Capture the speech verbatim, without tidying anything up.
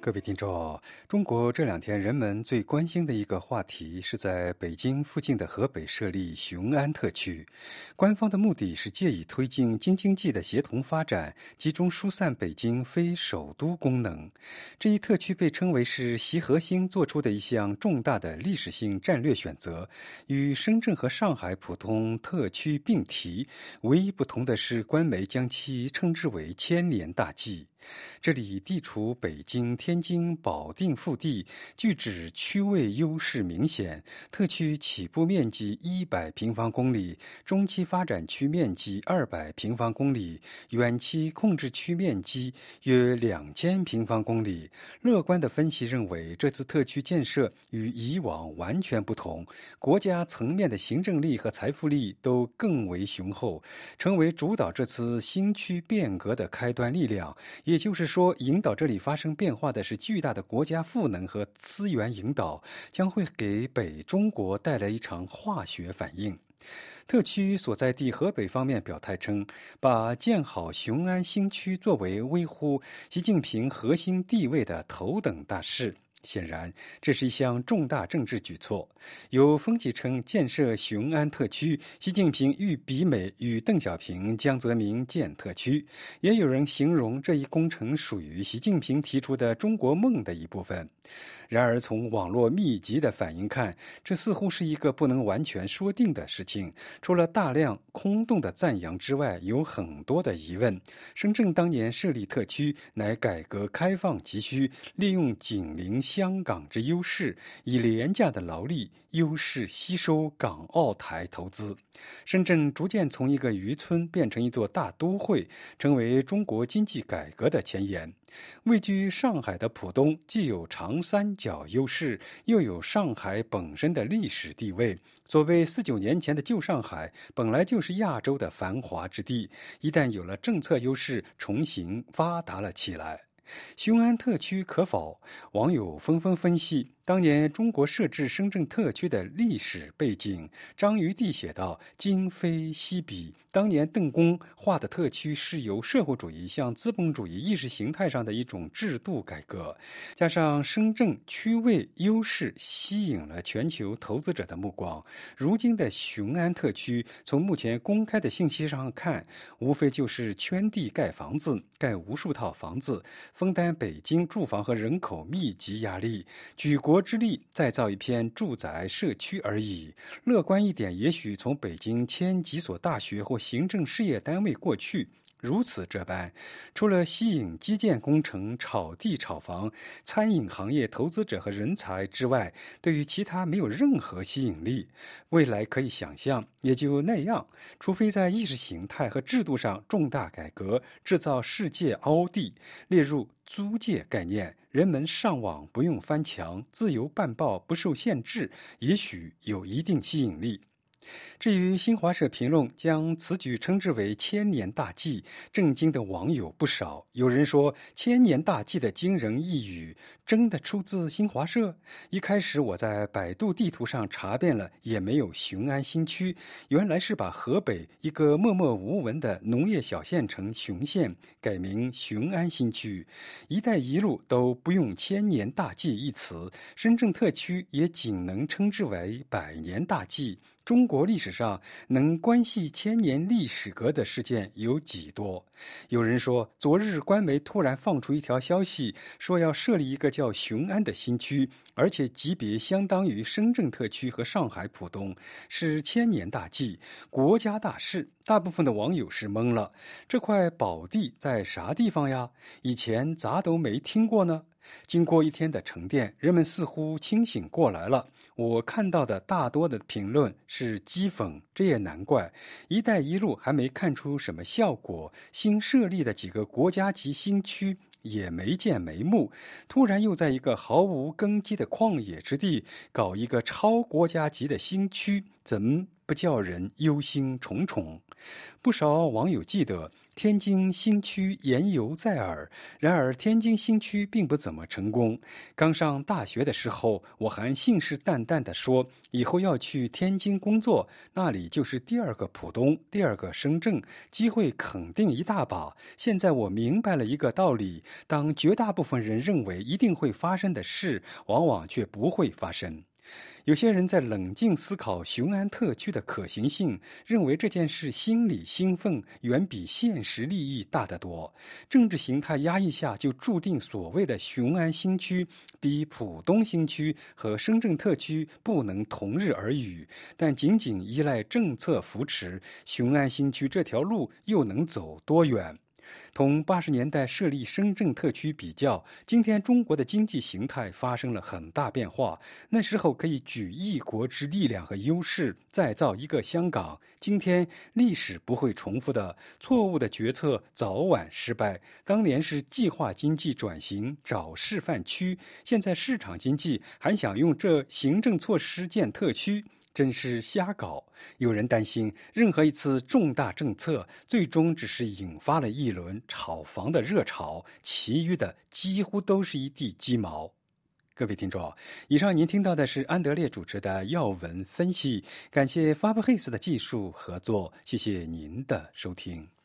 各位听众，中国这两天人们最关心的一个话题是在北京附近的河北设立雄安特区。官方的目的是借以推进京津冀的协同发展，集中疏散北京非首都功能。这一特区被称为是习核心做出的一项重大的历史性战略选择，与深圳和上海普通特区并提，唯一不同的是官媒将其称之为千年大计。这里地处北京、天津、保定腹地，据指区位优势明显。特区起步面积一百平方公里，中期发展区面积二百平方公里，远期控制区面积约两千平方公里。乐观的分析认为，这次特区建设与以往完全不同，国家层面的行政力和财富力都更为雄厚，成为主导这次新区变革的开端力量。也就是说，引导这里发生变化的是巨大的国家赋能和资源引导，将会给北中国带来一场化学反应。特区所在地河北方面表态称，把建好雄安新区作为维护习近平核心地位的头等大事。显然，这是一项重大政治举措。有分析称，建设雄安特区，习近平欲比美与邓小平、江泽民建特区。也有人形容这一工程属于习近平提出的中国梦的一部分。然而，从网络密集的反应看，这似乎是一个不能完全说定的事情。除了大量空洞的赞扬之外，有很多的疑问。深圳当年设立特区，乃改革开放急需，利用紧邻香港之优势，以廉价的劳力优势吸收港澳台投资。深圳逐渐从一个渔村变成一座大都会，成为中国经济改革的前沿。位居上海的浦东，既有长三角优势，又有上海本身的历史地位。所谓四九年前的旧上海，本来就是亚洲的繁华之地，一旦有了政策优势，重新发达了起来。雄安特区可否？网友纷纷分析当年中国设置深圳特区的历史背景。张余地写道：今非昔比，当年邓公画的特区是由社会主义向资本主义意识形态上的一种制度改革，加上深圳区位优势吸引了全球投资者的目光。如今的雄安特区，从目前公开的信息上看，无非就是圈地盖房子，盖无数套房子，分担北京住房和人口密集压力，举国之力再造一片住宅社区而已。乐观一点，也许从北京迁几所大学或行政事业单位过去。如此这般，除了吸引基建工程、炒地炒房、餐饮行业投资者和人才之外，对于其他没有任何吸引力。未来可以想象，也就那样，除非在意识形态和制度上重大改革，制造世界凹地，列入租界概念，人们上网不用翻墙，自由办报不受限制，也许有一定吸引力。至于新华社评论将此举称之为千年大计，震惊的网友不少。有人说，千年大计的惊人一语真的出自新华社？一开始我在百度地图上查遍了，也没有雄安新区，原来是把河北一个默默无闻的农业小县城雄县改名雄安新区。一带一路都不用千年大计一词，深圳特区也仅能称之为百年大计。中国历史上能关系千年历史革的事件有几多？有人说，昨日官媒突然放出一条消息，说要设立一个叫雄安的新区，而且级别相当于深圳特区和上海浦东，是千年大计，国家大事。大部分的网友是懵了，这块宝地在啥地方呀？以前咋都没听过呢？经过一天的沉淀，人们似乎清醒过来了。我看到的大多的评论是讥讽，这也难怪。一带一路还没看出什么效果，新设立的几个国家级新区也没见眉目，突然又在一个毫无根基的旷野之地搞一个超国家级的新区，怎么不叫人忧心忡忡？不少网友记得， 天津新区言犹在耳，然而天津新区并不怎么成功。刚上大学的时候，我还信誓旦旦地说，以后要去天津工作，那里就是第二个浦东，第二个深圳，机会肯定一大把。现在我明白了一个道理，当绝大部分人认为一定会发生的事，往往却不会发生。有些人在冷静思考雄安特区的可行性，认为这件事心理兴奋远比现实利益大得多。政治形态压抑下，就注定所谓的雄安新区比浦东新区和深圳特区不能同日而语。但仅仅依赖政策扶持，雄安新区这条路又能走多远？同八十年代设立深圳特区比较，今天中国的经济形态发生了很大变化。那时候可以举一国之力量和优势再造一个香港，今天历史不会重复的，错误的决策早晚失败。当年是计划经济转型找示范区，现在市场经济还想用这行政措施建特区，真是瞎搞。有人担心，任何一次重大政策，最终只是引发了一轮炒房的热潮，其余的几乎都是一地鸡毛。各位听众，以上您听到的是安德烈主持的要闻分析，感谢法布黑斯的技术合作，谢谢您的收听。